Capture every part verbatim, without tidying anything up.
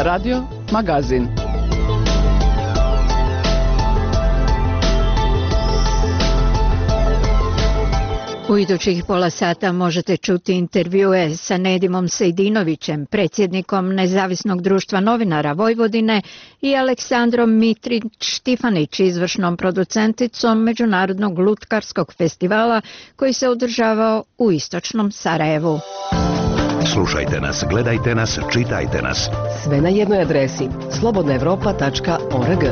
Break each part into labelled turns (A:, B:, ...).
A: Radio Magazin.
B: U idućih pola sata možete čuti intervjue sa Nedimom Sejdinovićem, predsjednikom Nezavisnog društva novinara Vojvodine, i Aleksandrom Mitrić-Štifanić, izvršnom producenticom Međunarodnog lutkarskog festivala koji se održavao u istočnom Sarajevu.
C: Slušajte nas, gledajte nas, čitajte nas.
D: Sve na jednoj adresi slobodna evropa tačka org.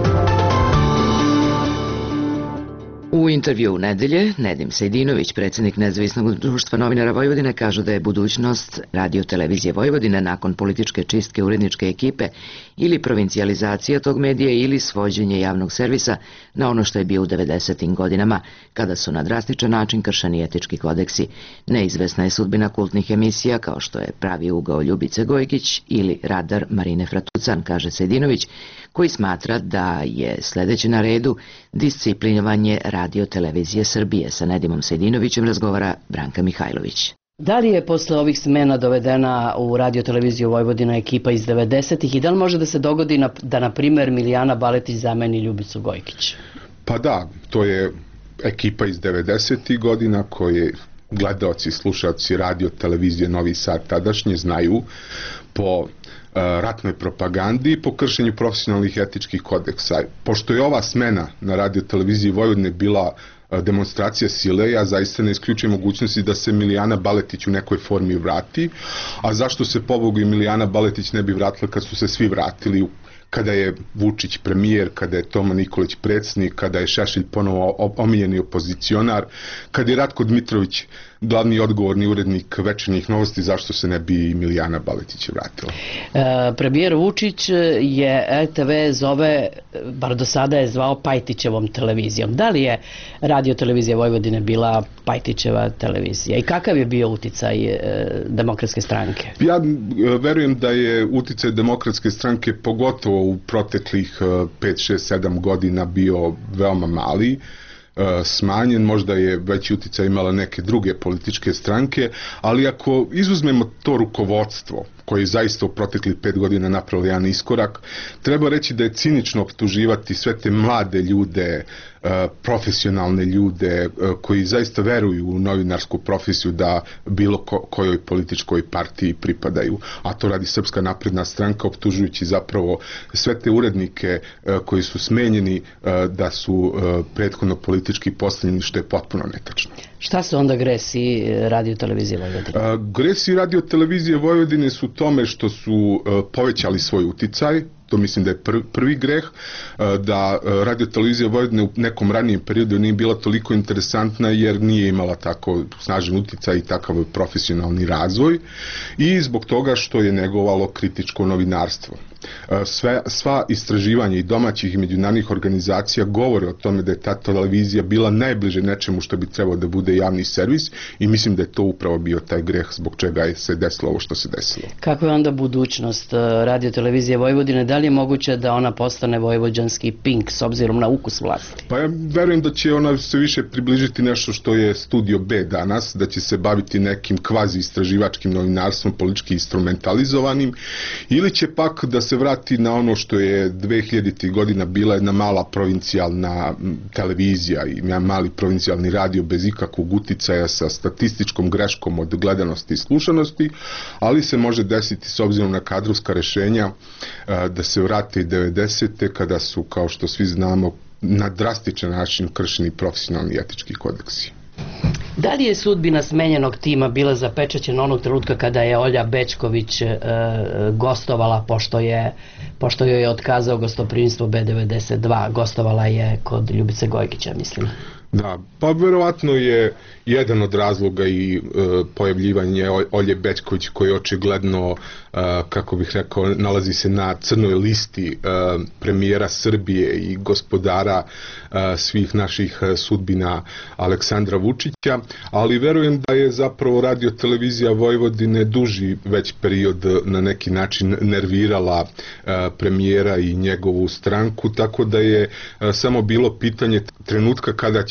E: U intervjuu nedelje, Nedim Sejdinović, predsjednik Nezavisnog društva novinara Vojvodine, kaže da je budućnost radio televizije Vojvodine nakon političke čistke uredničke ekipe ili provincijalizacija tog medija ili svođenje javnog servisa na ono što je bio u devedesetim godinama, kada su na drastičan način kršeni etički kodeksi. Neizvesna je sudbina kultnih emisija kao što je Pravi ugao Ljubice Gojkić ili Radar Marine Fratucan, kaže Sejdinović, koji smatra da je sljedeće na redu disciplinovanje radio televizije Srbije. Sa Nedimom Sejdinovićem razgovara Branka Mihajlović.
D: Da li je posle ovih smena dovedena u radio televiziju Vojvodina ekipa iz devedesetih i da li može da se dogodi na, da, na primjer, Milijana Baletić zameni Ljubicu Gojkić?
F: Pa da, to je ekipa iz devedesetih godina koje gledaoci i slušalci radio televizije Novi Sad tadašnje znaju po ratnoj propagandi i po kršenju profesionalnih etičkih kodeksa. Pošto je ova smena na radio televiziji Vojvodine bila demonstracija sile, ja zaista ne isključujem mogućnosti da se Milijana Baletić u nekoj formi vrati, a zašto se pobogu i Milijana Baletić ne bi vratila kad su se svi vratili, kada je Vučić premijer, kada je Toma Nikolić predsjednik, kada je Šešelj ponovo omiljeni opozicionar, kada je Ratko Dmitrović glavni odgovorni urednik Večernjih novosti, zašto se ne bi Milijana Baletić vratila?
D: E, premijer Vučić je R T V zove, bar do sada je zvao Pajtićevom televizijom. Da li je radio televizija Vojvodine bila Pajtićeva televizija i kakav je bio uticaj e, Demokratske stranke? Ja
F: e, verujem da je uticaj Demokratske stranke pogotovo u proteklih pet, šest, sedam godina bio veoma mali, smanjen, možda je veći uticaj imala neke druge političke stranke, ali ako izuzmemo to rukovodstvo koje je zaista u proteklih pet godina napravilo jedan iskorak, treba reći da je cinično optuživati sve te mlade ljude, profesionalne ljude koji zaista veruju u novinarsku profesiju da bilo ko, kojoj političkoj partiji pripadaju, a to radi Srpska napredna stranka, optužujući zapravo sve te urednike koji su smenjeni da su prethodno politički postavljeni, što je potpuno netačno.
D: Šta su onda gresi radio televizije Vojvodine?
F: Gresi radio televizije Vojvodine su tome što su povećali svoj uticaj. To mislim da je prvi, prvi greh, da radio televizija Vojvodine u nekom ranijem periodu nije bila toliko interesantna jer nije imala tako snažan uticaj i takav profesionalni razvoj, i zbog toga što je negovalo kritičko novinarstvo. Sve, sva istraživanja i domaćih i međunarodnih organizacija govore o tome da je ta televizija bila najbliže nečemu što bi trebalo da bude javni servis, i mislim da je to upravo bio taj greh zbog čega je se desilo ovo što se desilo.
D: Kako je onda budućnost radio televizije Vojvodine? Da li je moguće da ona postane vojvođanski Pink s obzirom na ukus vlasti?
F: Pa ja verujem da će ona se više približiti nešto što je Studio B danas, da će se baviti nekim kvazi istraživačkim novinarstvom, politički instrumentalizovanim, ili će pak da se vrati na ono što je dvehiljaditih godina bila jedna mala provincijalna televizija i mali provincijalni radio bez ikakvog uticaja sa statističkom greškom od gledanosti i slušanosti, ali se može desiti s obzirom na kadrovska rešenja da se vrate i devedesete kada su, kao što svi znamo, na drastičan način kršeni profesionalni etički kodeksi.
D: Da li je sudbina smenjenog tima bila zapečaćena onog trenutka kada je Olja Bećković e, gostovala, pošto je pošto joj je otkazao gostoprimstvo B devedeset dva, gostovala je kod Ljubice Gojkića, mislim?
F: Da, pa verovatno je jedan od razloga i e, pojavljivanje Olje Bećković, koji očigledno, e, kako bih rekao, nalazi se na crnoj listi e, premijera Srbije i gospodara e, svih naših sudbina Aleksandra Vučića, ali verujem da je zapravo radio televizija Vojvodine duži već period na neki način nervirala e, premijera i njegovu stranku, tako da je e, samo bilo pitanje trenutka kada će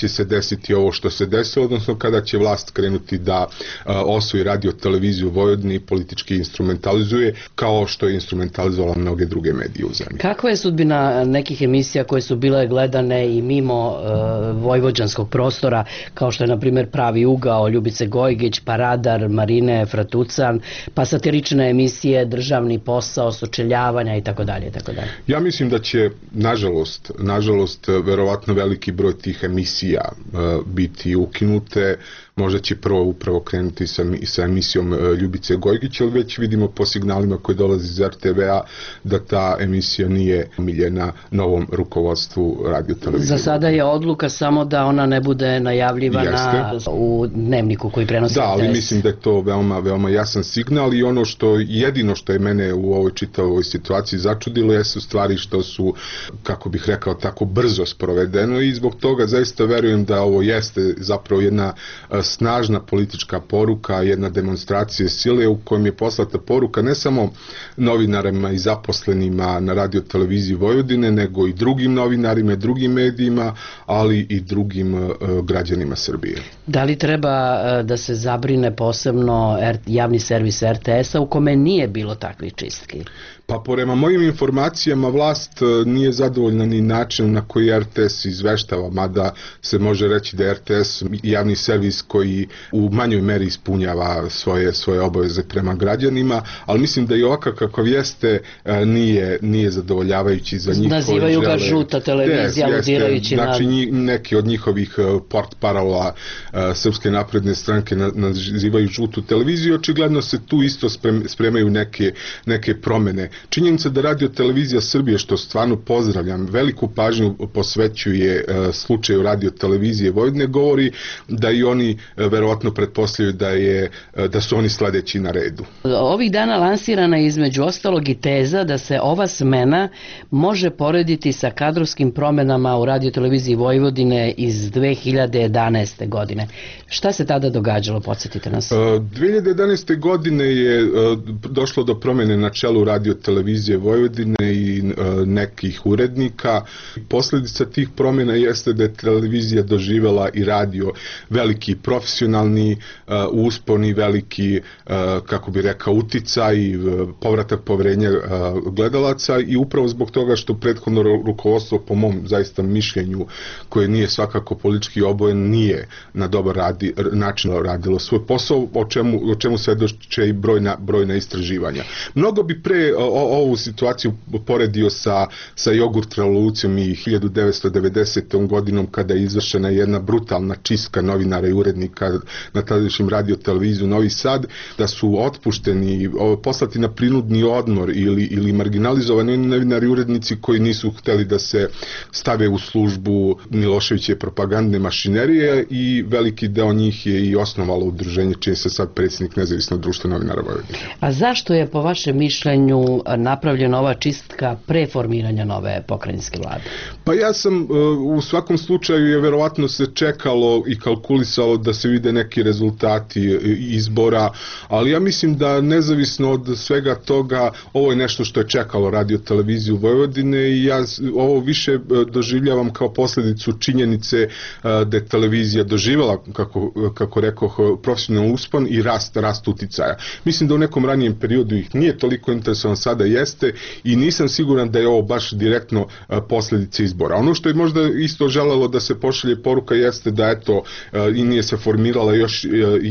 F: se desiti ovo što se desilo, odnosno kada će vlast krenuti da osvoji radio televiziju Vojvodine i politički instrumentalizuje, kao što je instrumentalizovala mnoge druge medije u zemlji.
D: Kakva je sudbina nekih emisija koje su bile gledane i mimo uh, vojvođanskog prostora, kao što je, na primjer, Pravi ugao Ljubice Gojgić, pa Radar Marine Fratucan, pa satirične emisije Državni posao, Sučeljavanja i tako dalje i tako dalje?
F: Ja mislim da će, nažalost, nažalost, verovatno veliki broj tih emisija uh, biti ukinute. Možda će prvo upravo krenuti sa, sa emisijom Ljubice Gojgić, ali već vidimo po signalima koji dolazi iz er te ve a da ta emisija nije omiljena novom rukovodstvu radio televizije.
D: Za sada je odluka samo da ona ne bude najavljivana Jeste. u dnevniku koji prenosi
F: Da, ali
D: R T S.
F: mislim da je to veoma, veoma jasan signal i ono što jedino što je mene u ovoj čitavoj situaciji začudilo je u stvari što su, kako bih rekao, tako brzo sprovedeno i zbog toga zaista verujem da ovo jeste zapravo jedna snažna politička poruka, jedna demonstracija sile u kojem je poslata poruka ne samo novinarima i zaposlenima na radio televiziji Vojvodine, nego i drugim novinarima i drugim medijima, ali i drugim uh, građanima Srbije.
D: Da li treba uh, da se zabrine posebno er, javni servis er te es-a u kome nije bilo takvih čistki?
F: Pa prema mojim informacijama vlast nije zadovoljna ni način na koji er te es izveštava, mada se može reći da je er te es javni servis koji u manjoj meri ispunjava svoje, svoje obaveze prema građanima, ali mislim da i ovakav kakav jeste nije, nije zadovoljavajući za njih.
D: Nazivaju ga žuta televizija, aludirajući na...
F: Znači neki od njihovih port parola Srpske napredne stranke nazivaju žutu televiziju, očigledno se tu isto spremaju neke, neke promene. Činjenica da radio televizija Srbije, što stvarno pozdravljam, veliku pažnju posvećuje uh, slučaju radio televizije Vojvodine, govori da i oni uh, verovatno pretpostavljaju da, je, uh, da su oni sledeći na redu.
D: Ovih dana lansirana je između ostalog i teza da se ova smena može porediti sa kadrovskim promenama u radio televiziji Vojvodine iz dve hiljade jedanaeste. godine. Šta se tada događalo? Podsjetite nas.
F: Uh, dve hiljade jedanaeste. godine je uh, došlo do promene na čelu radio televizije Vojvodine i uh, nekih urednika. Posledica tih promjena jeste da je televizija doživela i radio veliki profesionalni uh, uspon i veliki, uh, kako bi rekao, uticaj i uh, povratak poverenja uh, gledalaca i upravo zbog toga što prethodno rukovodstvo, po mom zaista mišljenju, koje nije svakako politički obojen, nije na dobar radi, način radilo svoj posao, o čemu, o čemu svedoče i brojna, brojna istraživanja. Mnogo bi pre o, ovu situaciju poredio sa, sa jogurt revolucijom i hiljadu devetsto devedesetom. godinom kada je izvršena jedna brutalna čistka novinara i urednika na tadašnjem radio televiziju Novi Sad, da su otpušteni, poslati na prinudni odmor ili, ili marginalizovani novinari i urednici koji nisu hteli da se stave u službu Miloševićeve propagandne mašinerije i veliki deo njih je i osnovalo udruženje čiji se sad predsjednik Nezavisnog društva novinara Vojvodine.
D: A zašto je po vašem mišljenju napravljena ova čistka pre formiranja nove pokrajinske vlade?
F: Pa ja sam, u svakom slučaju je verovatno se čekalo i kalkulisalo da se vide neki rezultati izbora, ali ja mislim da nezavisno od svega toga, ovo je nešto što je čekalo radio televiziju Vojvodine i ja ovo više doživljavam kao posljedicu činjenice da je televizija doživjela, kako, kako rekoh, profesionalni uspon i rast, rast uticaja. Mislim da u nekom ranijem periodu ih nije toliko interesovan, sada jeste i nisam siguran da je ovo baš direktno posljedice izbora. Ono što je možda isto želelo da se pošalje poruka jeste da eto i nije se formirala još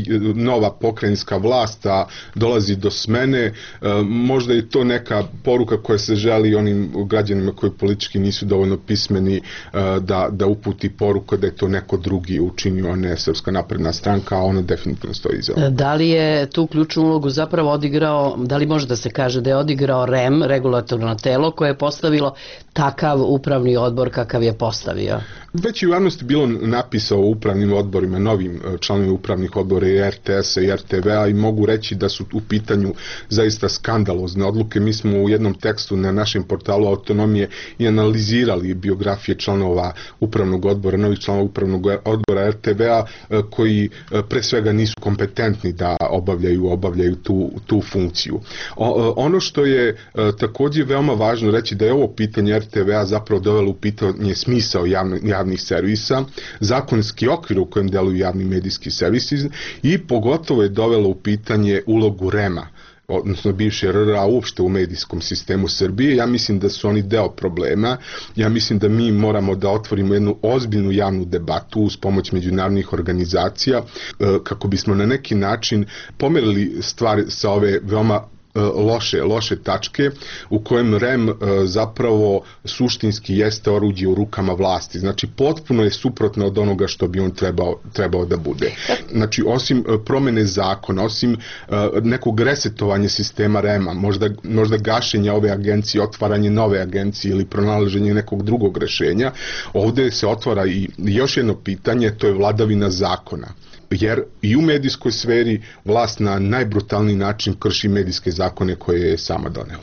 F: nova pokrajinska vlast, a dolazi do smene. Možda je to neka poruka koja se želi onim građanima koji politički nisu dovoljno pismeni da, da uputi poruku da je to neko drugi učinio, a ne Srpska napredna stranka, a ona definitivno stoji iza.
D: Da li je tu ključnu ulogu zapravo odigrao, da li može da se kaže da je odigrao R E M, regulatorno telo, koje je postavilo takav upravni odbor kakav je postavio?
F: Već i u javnosti bilo napisao o upravnim odborima, novim članovi upravnih odbora i R T S-a i R T V-a i mogu reći da su u pitanju zaista skandalozne odluke. Mi smo u jednom tekstu na našem portalu Autonomije i analizirali biografije članova upravnog odbora, novih članova upravnog odbora R T V-a koji pre svega nisu kompetentni da obavljaju, obavljaju tu, tu funkciju. O, ono što je također veoma važno reći da je ovo pitanje R T V-a zapravo dovelo u pitanje smisao javni, javnih servisa, zakonski okvir u kojem deluju javni medijski servisi i pogotovo je dovelo u pitanje ulogu R E M-a, odnosno bivše R R A uopšte u medijskom sistemu Srbije. Ja mislim da su oni deo problema. Ja mislim da mi moramo da otvorimo jednu ozbiljnu javnu debatu uz pomoć međunarodnih organizacija kako bismo na neki način pomerili stvari sa ove veoma loše, loše tačke u kojem R E M zapravo suštinski jeste oruđe u rukama vlasti. Znači potpuno je suprotno od onoga što bi on trebao, trebao da bude. Znači osim promene zakona, osim nekog resetovanja sistema R E M-a, možda, možda gašenja ove agencije, otvaranje nove agencije ili pronalaženje nekog drugog rešenja, ovde se otvara i još jedno pitanje, to je vladavina zakona. Jer i u medijskoj sferi vlast na najbrutalniji način krši medijske zakone koje je sama donela.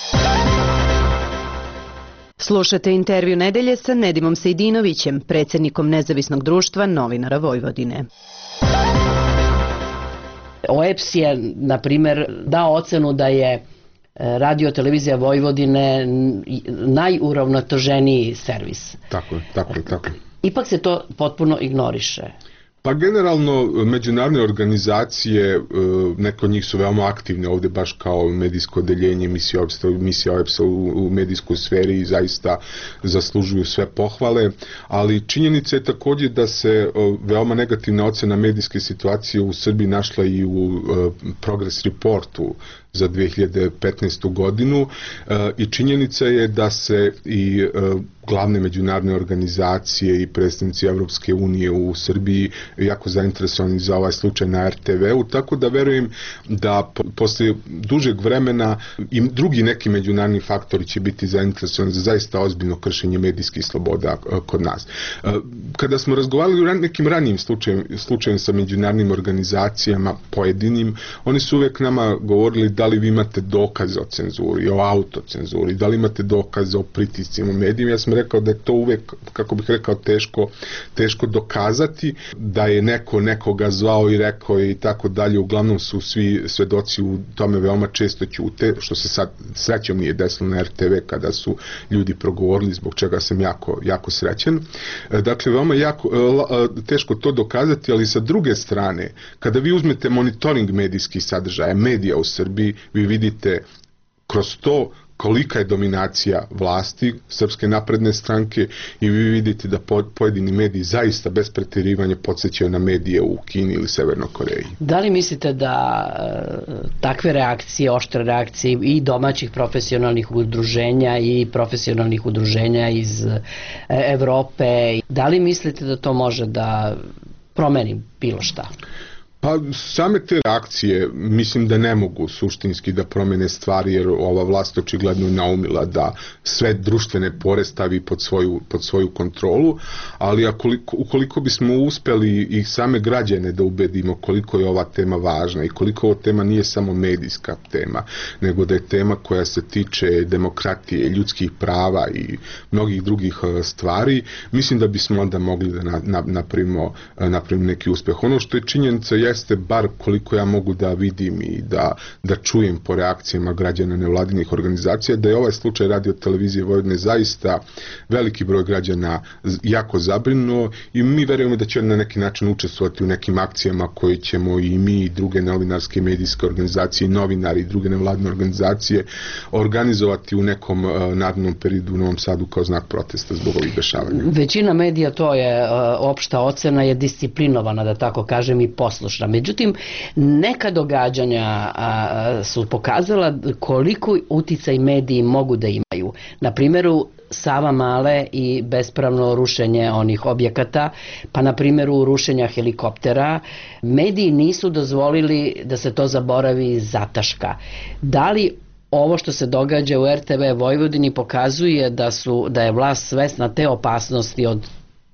A: Slušate intervju nedelje sa Nedimom Sejdinovićem, predsjednikom Nezavisnog društva novinara Vojvodine.
D: O E P S je, na primjer, dao ocenu da je Radio televizija Vojvodine najuravnoteženiji servis.
F: Tako je, tako je, tako je.
D: Ipak se to potpuno ignoriše.
F: Pa generalno međunarodne organizacije, neke od njih su veoma aktivne ovde baš kao medijsko odeljenje, misija O E P S-a u medijskoj sferi i zaista zaslužuju sve pohvale, ali činjenica je također da se veoma negativna ocena medijske situacije u Srbiji našla i u Progress Reportu za dve hiljade petnaestu godinu i činjenica je da se i glavne međunarodne organizacije i predstavnici Evropske unije u Srbiji jako zainteresovani za ovaj slučaj na R T V-u, tako da verujem da posle dužeg vremena i drugi neki međunarodni faktori će biti zainteresovani za zaista ozbiljno kršenje medijskih sloboda kod nas. Kada smo razgovarali o nekim ranijim slučajem, slučajem sa međunarodnim organizacijama pojedinim, oni su uvek nama govorili da li vi imate dokaze o cenzuri, o autocenzuri, da li imate dokaze o pritiscima u medijima. Ja sam rekao da je to uvek, kako bih rekao, teško, teško dokazati, da je neko nekoga zvao i rekao i tako dalje. Uglavnom su svi svedoci u tome veoma često ćute, što se sad srećom nije desilo na R T V kada su ljudi progovorili, zbog čega sam jako, jako srećen. Dakle, veoma jako, teško to dokazati, ali sa druge strane, kada vi uzmete monitoring medijskih sadržaja, medija u Srbiji, vi vidite kroz to kolika je dominacija vlasti Srpske napredne stranke i vi vidite da pojedini mediji zaista bez pretjerivanja podsjećaju na medije u Kini ili Severnoj Koreji.
D: Da li mislite da e, takve reakcije, oštre reakcije i domaćih profesionalnih udruženja i profesionalnih udruženja iz e, Evrope, da li mislite da to može da promeni bilo šta?
F: Pa same te reakcije mislim da ne mogu suštinski da promene stvari, jer ova vlast očigledno je naumila da sve društvene pore stavi pod svoju, pod svoju kontrolu, ali akoliko, ukoliko bismo uspeli i same građane da ubedimo koliko je ova tema važna i koliko ova tema nije samo medijska tema, nego da je tema koja se tiče demokratije, ljudskih prava i mnogih drugih stvari, mislim da bismo onda mogli da na, na, napravimo, napravimo neki uspeh. Ono što je činjenica je jeste, bar koliko ja mogu da vidim i da, da čujem po reakcijama građana nevladinih organizacija, da je ovaj slučaj Radio televizije Vojvodine zaista veliki broj građana jako zabrinuo i mi verujemo da će na neki način učestvovati u nekim akcijama koje ćemo i mi i druge novinarske medijske organizacije, novinari i druge nevladine organizacije organizovati u nekom uh, narednom periodu u Novom Sadu kao znak protesta zbog ovih dešavanja.
D: Većina medija, to je uh, opšta ocena, je disciplinovana, da tako kažem, i poslušna. Međutim, neka događanja a, su pokazala koliko uticaj mediji mogu da imaju. Na primjeru Sava Male i bespravno rušenje onih objekata, pa na primjeru rušenja helikoptera, mediji nisu dozvolili da se to zaboravi i zataška. Da li ovo što se događa u R T V Vojvodini pokazuje da, su, da je vlast svesna te opasnosti od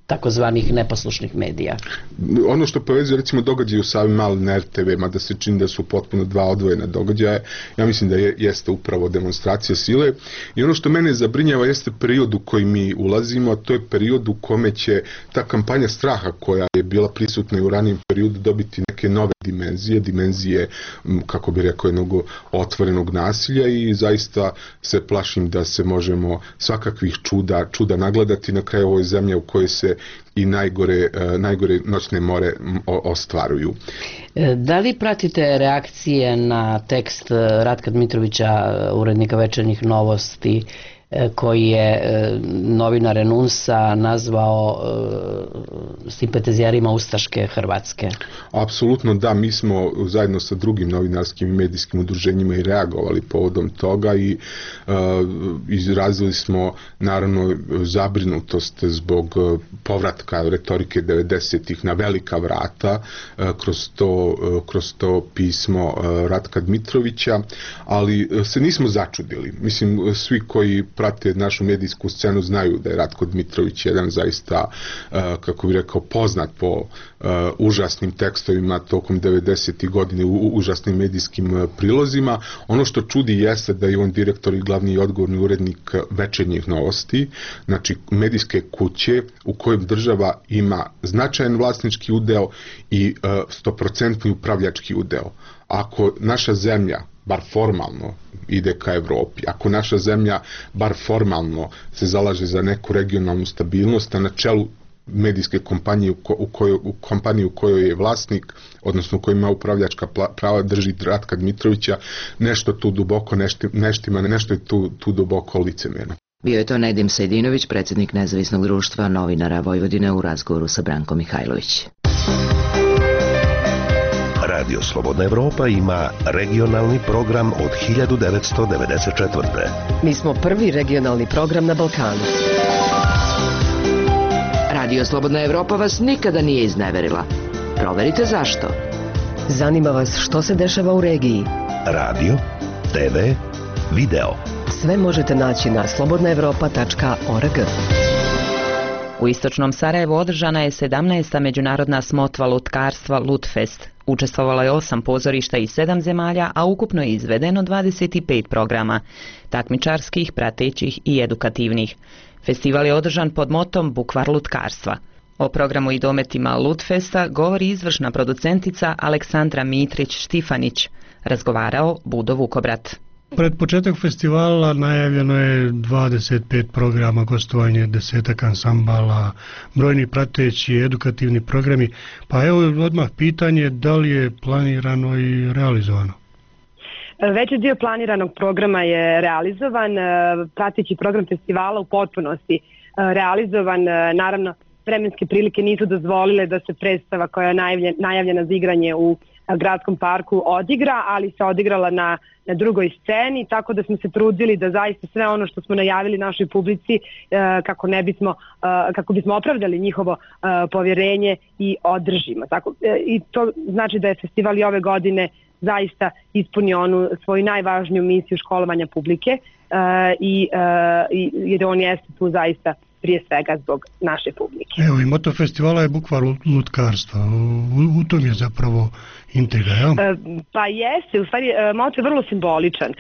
D: takozvanih neposlušnih medija?
F: Ono što povezuje recimo događaj u Savi Mali na er te ve, mada se čini da su potpuno dva odvojena događaja, ja mislim da je, jeste upravo demonstracija sile. I ono što mene zabrinjava jeste period u koji mi ulazimo, a to je period u kome će ta kampanja straha koja je bila prisutna i u ranijem periodu dobiti neke nove dimenzije, dimenzije, kako bi rekao, jednog otvorenog nasilja i zaista se plašim da se možemo svakakvih čuda, čuda nagledati na kraju ovoj zemlje u kojoj se i najgore, najgore noćne more ostvaruju.
D: Da li pratite reakcije na tekst Ratka Dmitrovića, urednika Večernjih novosti, koji je novinar Renunsa nazvao simpatizerima ustaške Hrvatske?
F: Apsolutno da, mi smo zajedno sa drugim novinarskim i medijskim udruženjima i reagovali povodom toga i uh, izrazili smo naravno zabrinutost zbog povratka retorike devedesetih na velika vrata uh, kroz, to, uh, kroz to pismo uh, Ratka Dmitrovića, ali uh, se nismo začudili. Mislim, svi koji prate našu medijsku scenu znaju da je Ratko Dmitrović jedan zaista, kako bih rekao, poznat po užasnim tekstovima tokom devedesetih godine, u užasnim medijskim prilozima. Ono što čudi jeste da je on direktor i glavni odgovorni urednik Večernjih novosti, znači medijske kuće u kojem država ima značajan vlasnički udeo i stoprocentni upravljački udeo. Ako naša zemlja bar formalno ide ka Evropi, ako naša zemlja bar formalno se zalaže za neku regionalnu stabilnost, a na čelu medijske kompanije u kojoj, u kompaniji u kojoj je vlasnik, odnosno u kojoj ima upravljačka prava, drži Ratka Dmitrovića, nešto tu duboko neštima, nešto je tu, tu duboko licemerno.
E: Bio je to Nedim Sejdinović, predsjednik Nezavisnog društva novinara Vojvodine u razgovoru sa Brankom Mihajlović.
C: Radio Slobodna Evropa ima regionalni program od hiljadu devetsto devedeset četvrte.
G: Mi smo prvi regionalni program na Balkanu.
E: Radio Slobodna Evropa vas nikada nije izneverila. Proverite zašto.
G: Zanima vas što se dešava u regiji.
C: Radio, te ve, video.
G: Sve možete naći na slobodna evropa tačka org.
H: U istočnom Sarajevu održana je sedamnaesta međunarodna smotva lutkarstva Lutfest. Učestvovalo je osam pozorišta iz sedam zemalja, a ukupno je izvedeno dvadeset pet programa, takmičarskih, pratećih i edukativnih. Festival je održan pod motom Bukvar lutkarstva. O programu i dometima Lutfesta govori izvršna producentica Aleksandra Mitrić-Štifanić. Razgovarao Budo Vukobrat.
I: Pred početak festivala najavljeno je dvadeset pet programa, gostovanje desetak ansambala, brojni prateći edukativni programi. Pa evo odmah pitanje, da li je planirano i realizovano?
J: Veći dio planiranog programa je realizovan, prateći program festivala u potpunosti realizovan. Naravno, vremenske prilike nisu dozvolile da se predstava koja je najavljena za igranje u gradskom parku odigra, ali se odigrala na, na drugoj sceni, tako da smo se trudili da zaista sve ono što smo najavili našoj publici kako ne bismo, kako bismo opravdali njihovo povjerenje i održimo. Tako, i to znači da je festival i ove godine zaista ispunio onu svoju najvažniju misiju školovanja publike i, i jer on jeste tu zaista prije svega zbog naše publike.
I: Evo i moto festivala je Bukvar lutkarstva. U, u tom je zapravo intriga, jel?
J: E, pa jeste, u stvari moto je vrlo simboličan. E,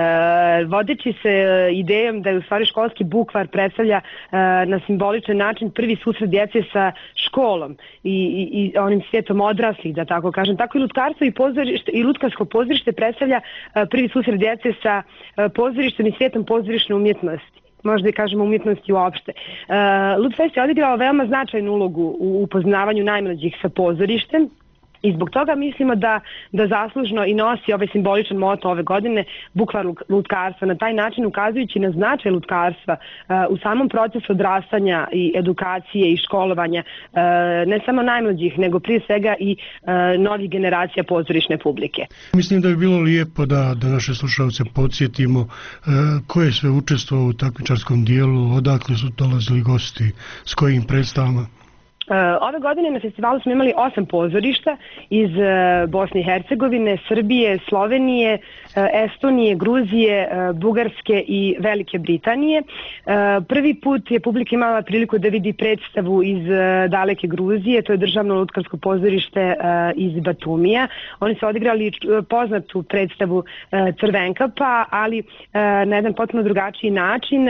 J: vodeći se idejom da je u stvari školski bukvar predstavlja e, na simboličan način prvi susret djece sa školom i, i, i onim svijetom odraslih, da tako kažem. Tako i lutkarstvo i, pozorište, i lutkarsko pozorište predstavlja e, prvi susret djece sa e, pozorištem i svijetom pozorišne umjetnosti. Možda i kažemo umjetnosti uopšte. Uh, Lutfest je odigrao veoma značajnu ulogu u upoznavanju najmlađih sa pozorištem i zbog toga mislimo da, da zaslužno i nosi ovaj simboličan moto ove godine Bukvar lutkarstva, na taj način ukazujući na značaj lutkarstva uh, u samom procesu odrastanja i edukacije i školovanja uh, ne samo najmlađih, nego prije svega i uh, novih generacija pozorišne publike.
I: Mislim da bi bilo lijepo da, da naše slušalce podsjetimo uh, ko je sve učestvovao u takmičarskom dijelu, odakle su dolazili gosti, s kojim predstavama.
J: Ove godine na festivalu smo imali osam pozorišta iz Bosne i Hercegovine, Srbije, Slovenije, Estonije, Gruzije, Bugarske i Velike Britanije. Prvi put je publika imala priliku da vidi predstavu iz daleke Gruzije, to je Državno lutkarsko pozorište iz Batumija. Oni su odigrali poznatu predstavu Crvenkapa, ali na jedan potpuno drugačiji način.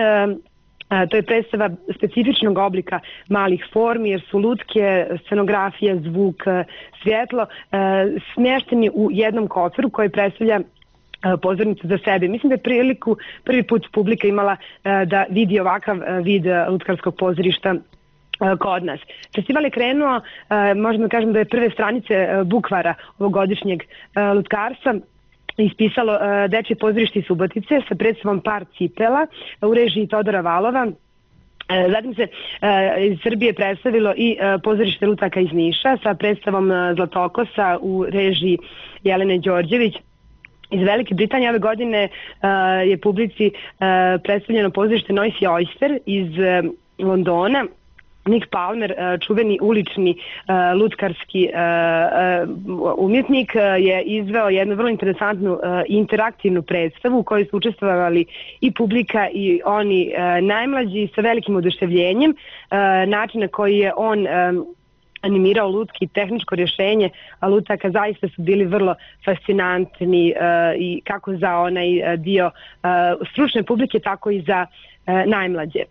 J: To je predstava specifičnog oblika malih formi, jer su lutke, scenografija, zvuk, svjetlo smješteni u jednom koferu koji predstavlja pozornicu za sebe. Mislim da je priliku prvi put publika imala da vidi ovakav vid lutkarskog pozorišta kod nas. Festival je krenuo, možemo da kažem da je prve stranice bukvara ovogodišnjeg lutkarstva ispisalo uh, Dečje pozorište iz Subotice sa predstavom Par cipela u režiji Todora Valova. Uh, zatim se uh, iz Srbije predstavilo i uh, pozorište lutaka iz Niša sa predstavom uh, Zlatokosa u režiji Jelene Đorđević. Iz Velike Britanije ove godine uh, je publici uh, predstavljeno pozorište Noisy Oyster iz uh, Londona. Nick Palmer, čuveni ulični lutkarski umjetnik, je izveo jednu vrlo interesantnu interaktivnu predstavu u kojoj su učestvovali i publika i oni najmlađi sa velikim oduševljenjem. Način na koji je on animirao lutki, tehničko rješenje lutaka zaista su bili vrlo fascinantni i kako za onaj dio stručne publike, tako i za najmlađe.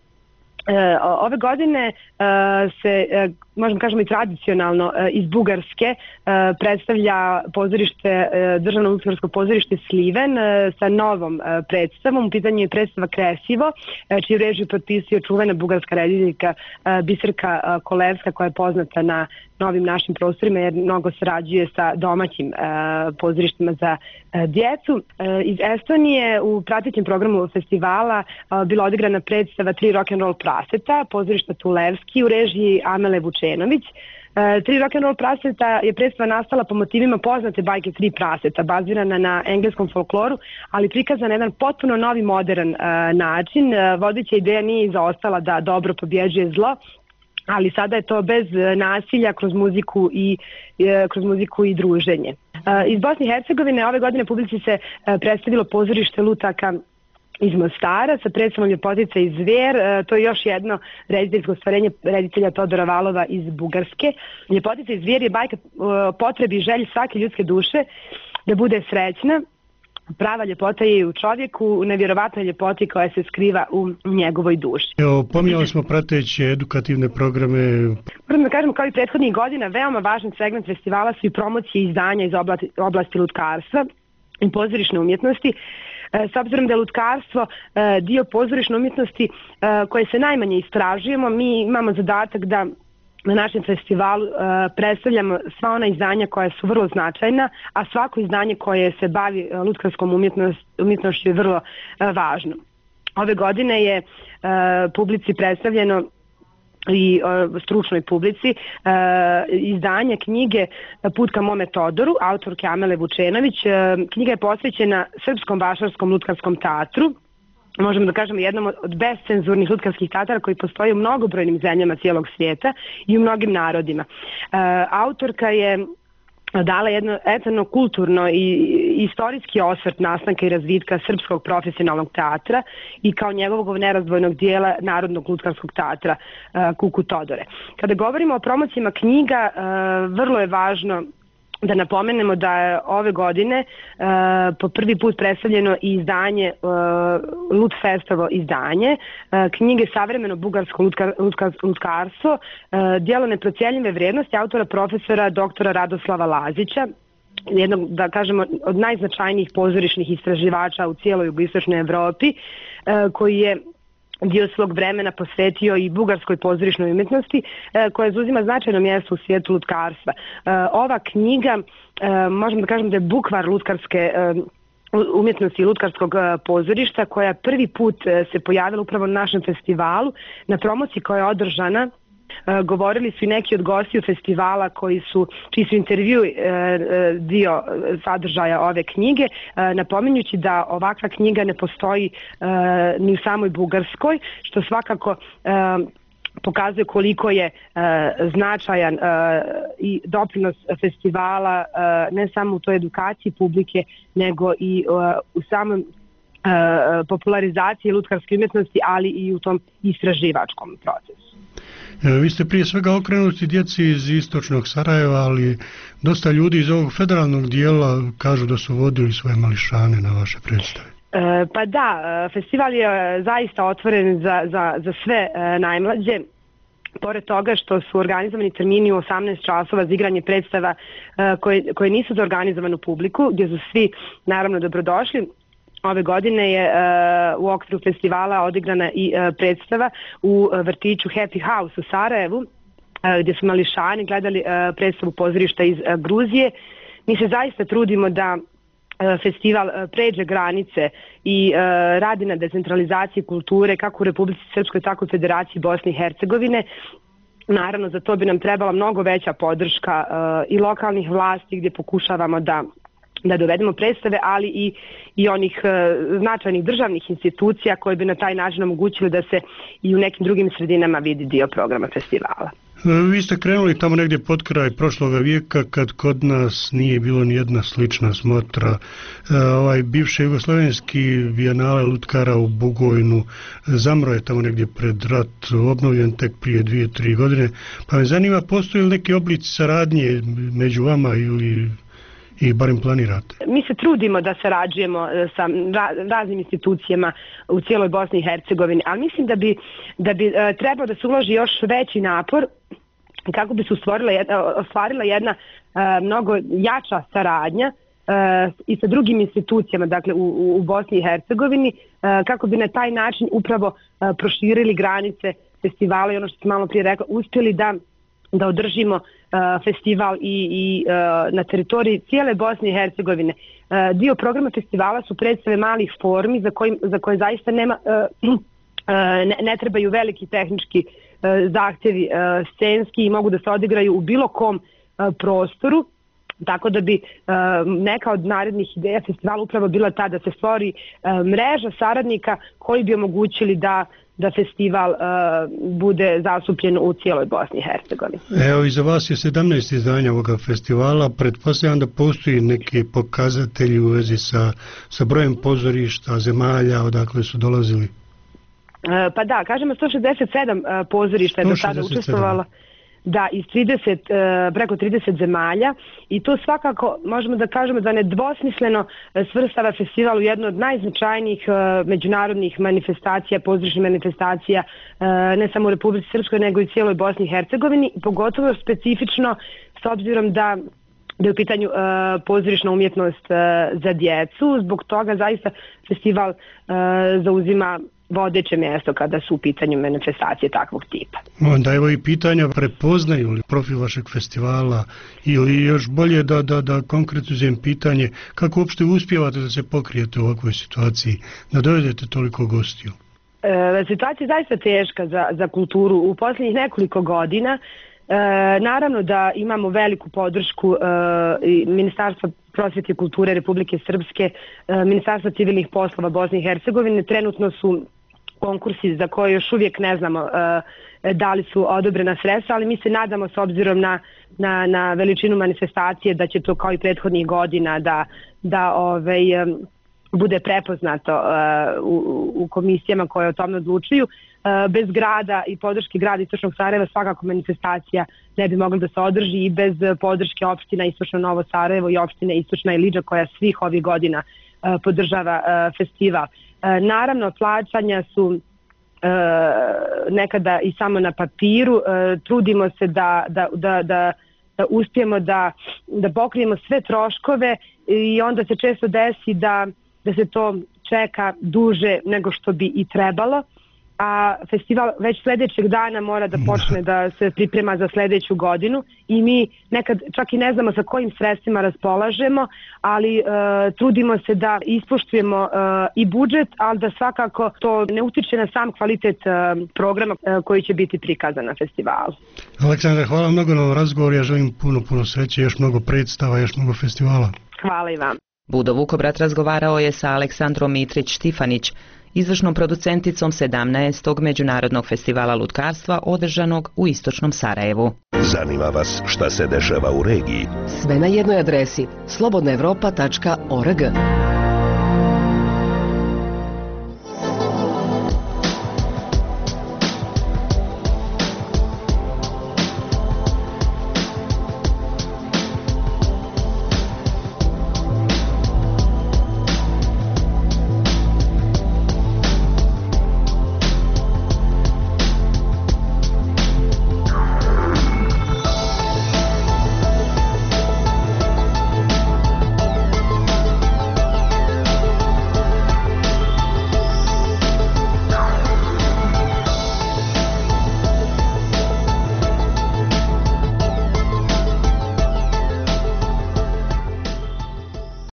J: Ove godine se, možemo kažemo i tradicionalno, iz Bugarske predstavlja pozorište, Državno lutkarsko pozorište Sliven sa novom predstavom. U pitanju je predstava Kresivo, čiju režiju potpisuje čuvena bugarska rediteljka Biserka Kolevska, koja je poznata na novim našim prostorima jer mnogo sarađuje sa domaćim pozorištima za djecu. Iz Estonije u pratećem programu festivala bila odigrana predstava Tri rock'n'roll praseta, pozorišta Tulevski u režiji Amele Vučenović. Tri rock'n'roll praseta je predstava nastala po motivima poznate bajke Tri praseta, bazirana na engleskom folkloru, ali prikazana na jedan potpuno novi modern način. Vodeća ideja nije izaostala da dobro pobjeđuje zlo, ali sada je to bez nasilja, kroz muziku i, kroz muziku i druženje. Iz Bosne i Hercegovine ove godine publici se predstavilo pozorište lutaka iz Mostara sa predstavom Ljepotica i zvijer. To je još jedno rediteljsko stvarenje reditelja Todora Valova iz Bugarske. Ljepotica i zvijer je bajka o potrebi i želji svake ljudske duše da bude srećna. Prava ljepota je u čovjeku, u nevjerovatnoj ljepoti koja se skriva u njegovoj duši.
I: Evo, pominjali smo prateće edukativne programe.
J: Moram da kažemo, kao i prethodnih godina, veoma važan segment festivala su i promocije izdanja iz oblasti, oblasti lutkarstva i pozorišne umjetnosti. S obzirom da je lutkarstvo dio pozorišne umjetnosti koje se najmanje istražujemo, mi imamo zadatak da na našem festivalu uh, predstavljamo sva ona izdanja koja su vrlo značajna, a svako izdanje koje se bavi uh, lutkarskom umjetnost, umjetnošću je vrlo uh, važno. Ove godine je uh, publici predstavljeno i uh, stručnoj publici uh, izdanje knjige Put ka mome Todoru, autorke Amele Vučenović. Uh, knjiga je posvećena Srpskom vašarskom lutkarskom teatru. Možemo da kažemo jednom od bescenzurnih lutkarskih teatara koji postoji u mnogobrojnim zemljama cijelog svijeta i u mnogim narodima. E, autorka je dala jedno etno kulturno i istorijski osvrt nastanka i razvitka srpskog profesionalnog teatra i kao njegovog nerazdvojnog dijela Narodnog lutkarskog teatra e, Kuku Todore. Kada govorimo o promocijama knjiga, e, vrlo je važno da napomenemo da je ove godine uh, po prvi put predstavljeno i izdanje uh, Lutfestovo izdanje uh, knjige Savremeno bugarsko lutkar, lutkar, lutkarstvo, uh, djelo neprocjenjive vrijednosti autora profesora doktora Radoslava Lazića, jednog, da kažemo, od najznačajnijih pozorišnih istraživača u cijeloj jugoistočnoj Evropi, uh, koji je dio svog vremena posvetio i bugarskoj pozorišnoj umjetnosti koja zauzima značajno mjesto u svijetu lutkarstva. Ova knjiga, možemo da kažem da je bukvar lutkarske umjetnosti i lutkarskog pozorišta koja prvi put se pojavila upravo na našem festivalu, na promociji koja je održana. Govorili su i neki od gostiju festivala koji su, čiji su intervju dio sadržaja ove knjige, napominjući da ovakva knjiga ne postoji ni u samoj Bugarskoj, što svakako pokazuje koliko je uh, značajan uh, i doprinos festivala uh, ne samo u toj edukaciji publike, nego i uh, u samom uh, popularizaciji lutkarske umjetnosti, ali i u tom istraživačkom procesu.
I: E, vi ste prije svega okrenuti djeci iz istočnog Sarajeva, ali dosta ljudi iz ovog federalnog dijela kažu da su vodili svoje mališane na vaše predstave.
J: E, pa da, festival je zaista otvoren za, za, za sve e, najmlađe. Pored toga što su organizovani termini u osamnaest časova za igranje predstava e, koje, koje nisu za organizovanu publiku, gdje su svi naravno dobrodošli. Ove godine je uh, u okviru festivala odigrana i uh, predstava u uh, vrtiću Happy House u Sarajevu, uh, gdje su mališani gledali uh, predstavu pozorišta iz uh, Gruzije. Mi se zaista trudimo da uh, festival uh, pređe granice i uh, radi na decentralizaciji kulture kako u Republici Srpskoj, tako u Federaciji Bosne i Hercegovine. Naravno, za to bi nam trebala mnogo veća podrška uh, i lokalnih vlasti, gdje pokušavamo da da dovedemo predstave, ali i, i onih e, značajnih državnih institucija koje bi na taj način omogućili da se i u nekim drugim sredinama vidi dio programa festivala.
I: Vi ste krenuli tamo negdje pod kraj prošloga vijeka kad kod nas nije bilo ni jedna slična smotra. E, ovaj bivši jugoslovenski bijenale lutkara u Bugojnu zamro je tamo negdje pred rat, obnovljen tek prije dvije, tri godine. Pa me zanima, postoji li neki oblici saradnje među vama ili i barem planirate?
J: Mi se trudimo da sarađujemo sa raznim institucijama u cijeloj Bosni i Hercegovini, ali mislim da bi, da bi trebalo da se uloži još veći napor kako bi se ostvarila jedna, ostvarila jedna mnogo jača saradnja i sa drugim institucijama, dakle u, u Bosni i Hercegovini, kako bi na taj način upravo proširili granice festivala i ono što sam malo prije rekla, uspjeli da da održimo uh, festival i, i uh, na teritoriji cijele Bosne i Hercegovine. Uh, dio programa festivala su predstave malih formi za, kojim, za koje zaista nema, uh, uh, ne, ne trebaju veliki tehnički uh, zahtjevi uh, scenski i mogu da se odigraju u bilo kom uh, prostoru. Tako da bi uh, neka od narednih ideja festivala upravo bila ta da se stvori uh, mreža saradnika koji bi omogućili da da festival uh, bude zastupljen u cijeloj Bosni i Hercegovini.
I: Evo, iza vas je sedamnaest izdanja ovoga festivala. Pretpostavljam da postoji neki pokazatelji u vezi sa, sa brojem pozorišta, zemalja, odakle su dolazili?
J: Uh, pa da, kažemo sto šezdeset sedam uh, pozorišta je do sada učestvovalo. Da, iz trideset, preko trideset zemalja i to svakako možemo da kažemo da nedvosmisleno svrstava festival u jednu od najznačajnijih međunarodnih manifestacija, pozorišnih manifestacija ne samo u Republici Srpskoj nego i cijeloj Bosni i Hercegovini, pogotovo specifično s obzirom da da je u pitanju uh, pozorišna umjetnost uh, za djecu. Zbog toga zaista festival uh, zauzima vodeće mjesto kada su u pitanju manifestacije takvog tipa.
I: Onda evo i pitanja, prepoznaju li profil vašeg festivala ili još bolje da, da, da konkretizujem pitanje kako uopšte uspijevate da se pokrijete u ovakvoj situaciji, da dovedete toliko gostiju?
J: E, situacija je zaista teška za, za kulturu. U posljednjih nekoliko godina E, naravno da imamo veliku podršku e, Ministarstva prosvjete i kulture Republike Srpske, e, Ministarstva civilnih poslova Bosne i Hercegovine. Trenutno su konkursi za koje još uvijek ne znamo e, da li su odobrena sredstva, ali mi se nadamo s obzirom na, na, na veličinu manifestacije da će to kao i prethodnih godina da, da ovaj, e, bude prepoznato uh, u, u komisijama koje o tome odlučuju. Uh, bez grada i podrške grada Istočnog Sarajeva svakako manifestacija ne bi mogla da se održi i bez podrške opština Istočno Novo Sarajevo i opštine Istočna Ilidža koja svih ovih godina uh, podržava uh, festival. Uh, naravno, plaćanja su uh, nekada i samo na papiru. Uh, trudimo se da, da, da, da, da uspijemo da, da pokrijemo sve troškove i onda se često desi da da se to čeka duže nego što bi i trebalo, a festival već sljedećeg dana mora da počne da se priprema za sljedeću godinu i mi nekad čak i ne znamo sa kojim sredstvima raspolažemo, ali e, trudimo se da ispoštujemo e, i budžet, ali da svakako to ne utiče na sam kvalitet e, programa e, koji će biti prikazan na festivalu.
I: Aleksandra, hvala mnogo na razgovor, ja želim puno, puno sreće, još mnogo predstava, još mnogo festivala.
J: Hvala i vam.
H: Budo Vukobrat razgovarao je sa Aleksandrom Mitrić-Štifanić, izvršnom producenticom sedamnaestog Međunarodnog festivala lutkarstva održanog u istočnom Sarajevu.
C: Zanima vas šta se dešava u regiji?
G: Sve na jednoj adresi slobodna evropa tačka org.